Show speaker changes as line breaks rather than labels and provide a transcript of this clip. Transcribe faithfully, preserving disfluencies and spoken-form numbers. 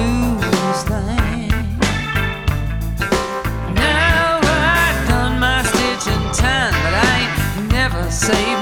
lose thing. Now I done my stitch in time, but I ain't never saved